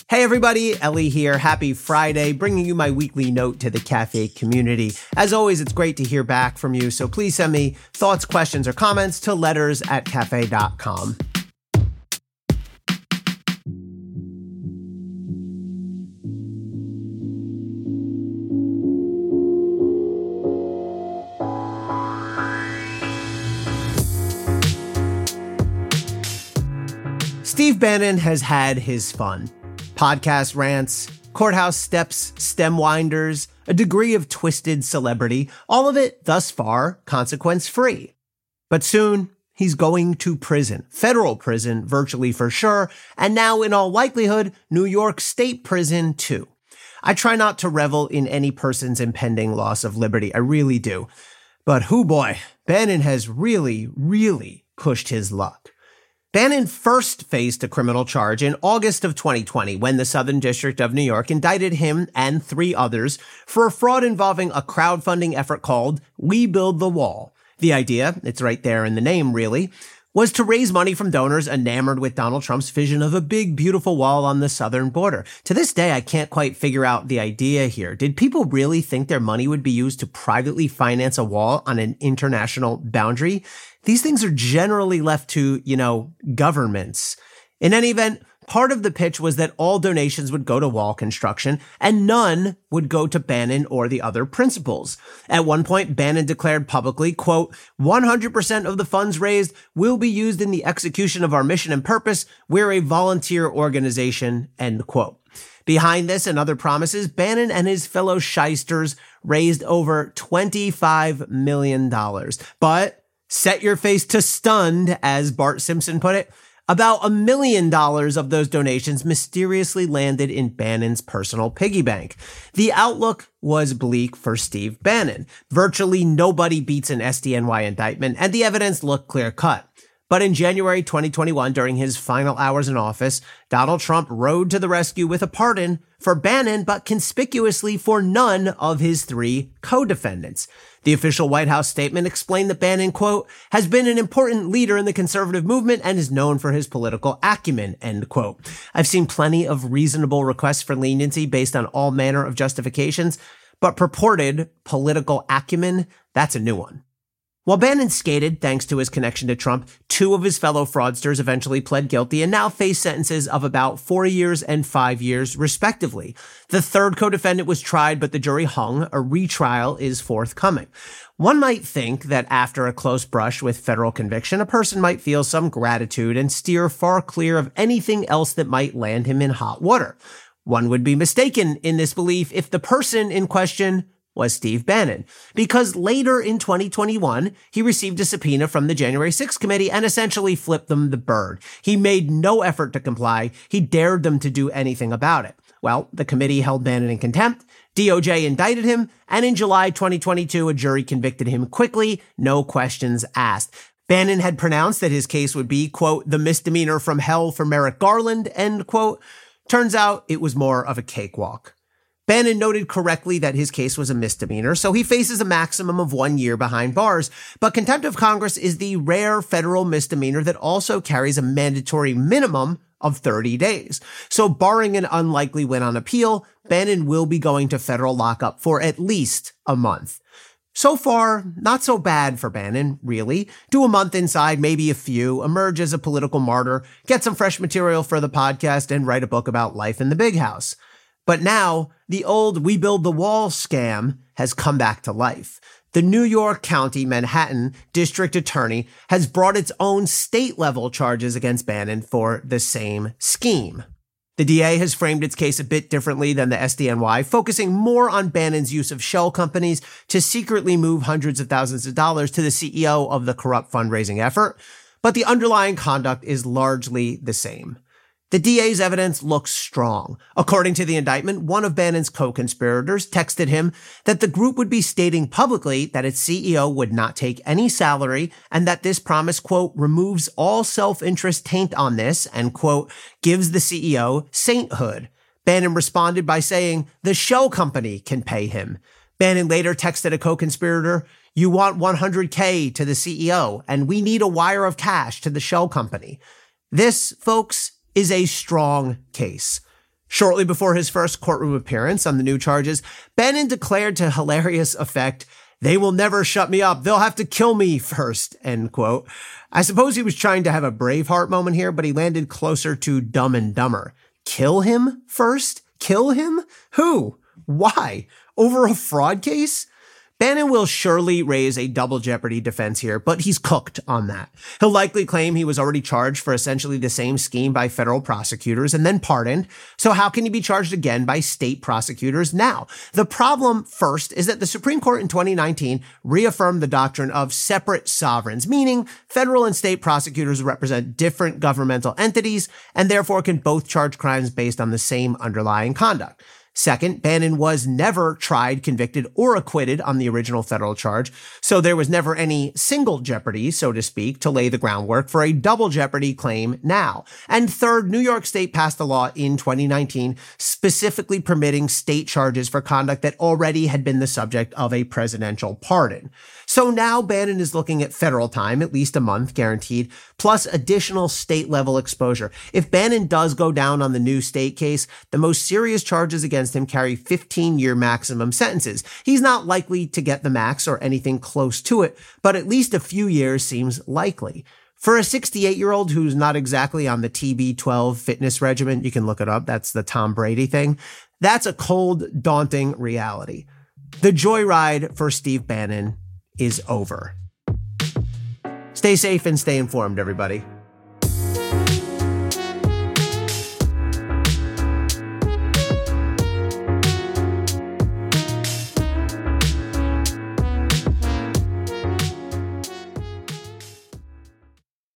Hey everybody, Ellie here. Happy Friday, bringing you my weekly note to the Cafe community. As always, it's great to hear back from you, so please send me thoughts, questions, or comments to letters@cafe.com. Steve Bannon has had his fun. Podcast rants, courthouse steps, stem winders, a degree of twisted celebrity, all of it, thus far, consequence-free. But soon, he's going to prison. Federal prison, virtually for sure, and now, in all likelihood, New York State prison, too. I try not to revel in any person's impending loss of liberty. I really do. But hoo boy, Bannon has really pushed his luck. Bannon first faced a criminal charge in August of 2020 when the Southern District of New York indicted him and 3 others for a fraud involving a crowdfunding effort called We Build the Wall. The idea, it's right there in the name really, was to raise money from donors enamored with Donald Trump's vision of a big, beautiful wall on the southern border. To this day, I can't quite figure out the idea here. Did people really think their money would be used to privately finance a wall on an international boundary? These things are generally left to, governments. In any event, part of the pitch was that all donations would go to wall construction and none would go to Bannon or the other principals. At one point, Bannon declared publicly, quote, 100% of the funds raised will be used in the execution of our mission and purpose. We're a volunteer organization, end quote. Behind this and other promises, Bannon and his fellow shysters raised over $25 million. But set your face to stunned, as Bart Simpson put it. About $1 million of those donations mysteriously landed in Bannon's personal piggy bank. The outlook was bleak for Steve Bannon. Virtually nobody beats an SDNY indictment, and the evidence looked clear-cut. But in January 2021, during his final hours in office, Donald Trump rode to the rescue with a pardon for Bannon, but conspicuously for none of his 3 co-defendants. The official White House statement explained that Bannon, quote, has been an important leader in the conservative movement and is known for his political acumen, end quote. I've seen plenty of reasonable requests for leniency based on all manner of justifications, but purported political acumen, that's a new one. While Bannon skated, thanks to his connection to Trump, 2 of his fellow fraudsters eventually pled guilty and now face sentences of about 4 years and 5 years, respectively. The 3rd co-defendant was tried, but the jury hung. A retrial is forthcoming. One might think that after a close brush with federal conviction, a person might feel some gratitude and steer far clear of anything else that might land him in hot water. One would be mistaken in this belief if the person in question was Steve Bannon, because later in 2021, he received a subpoena from the January 6th committee and essentially flipped them the bird. He made no effort to comply. He dared them to do anything about it. Well, the committee held Bannon in contempt. DOJ indicted him, and in July 2022, a jury convicted him quickly, no questions asked. Bannon had pronounced that his case would be, quote, the misdemeanor from hell for Merrick Garland, end quote. Turns out it was more of a cakewalk. Bannon noted correctly that his case was a misdemeanor, so he faces a maximum of 1 year behind bars. But contempt of Congress is the rare federal misdemeanor that also carries a mandatory minimum of 30 days. So barring an unlikely win on appeal, Bannon will be going to federal lockup for at least a month. So far, not so bad for Bannon, really. Do a month inside, maybe a few, emerge as a political martyr, get some fresh material for the podcast, and write a book about life in the big house. But now, the old We Build the Wall scam has come back to life. The New York County Manhattan District Attorney has brought its own state-level charges against Bannon for the same scheme. The DA has framed its case a bit differently than the SDNY, focusing more on Bannon's use of shell companies to secretly move hundreds of thousands of dollars to the CEO of the corrupt fundraising effort. But the underlying conduct is largely the same. The DA's evidence looks strong. According to the indictment, one of Bannon's co-conspirators texted him that the group would be stating publicly that its CEO would not take any salary and that this promise, quote, removes all self-interest taint on this and, quote, gives the CEO sainthood. Bannon responded by saying the shell company can pay him. Bannon later texted a co-conspirator, you want $100K to the CEO and we need a wire of cash to the shell company. This, folks, is a strong case. Shortly before his first courtroom appearance on the new charges, Bannon declared to hilarious effect, "They will never shut me up. They'll have to kill me first," end quote. I suppose he was trying to have a Braveheart moment here, but he landed closer to Dumb and Dumber. Kill him first? Kill him? Who? Why? Over a fraud case? Bannon will surely raise a double jeopardy defense here, but he's cooked on that. He'll likely claim he was already charged for essentially the same scheme by federal prosecutors and then pardoned. So how can he be charged again by state prosecutors now? The problem first is that the Supreme Court in 2019 reaffirmed the doctrine of separate sovereigns, meaning federal and state prosecutors represent different governmental entities and therefore can both charge crimes based on the same underlying conduct. Second, Bannon was never tried, convicted, or acquitted on the original federal charge, so there was never any single jeopardy, so to speak, to lay the groundwork for a double jeopardy claim now. And third, New York State passed a law in 2019 specifically permitting state charges for conduct that already had been the subject of a presidential pardon. So now Bannon is looking at federal time, at least a month guaranteed, plus additional state-level exposure. If Bannon does go down on the new state case, the most serious charges against him carry 15-year maximum sentences. He's not likely to get the max or anything close to it, but at least a few years seems likely. For a 68-year-old who's not exactly on the TB12 fitness regimen, you can look it up, that's the Tom Brady thing, that's a cold, daunting reality. The joyride for Steve Bannon is over. Stay safe and stay informed, everybody.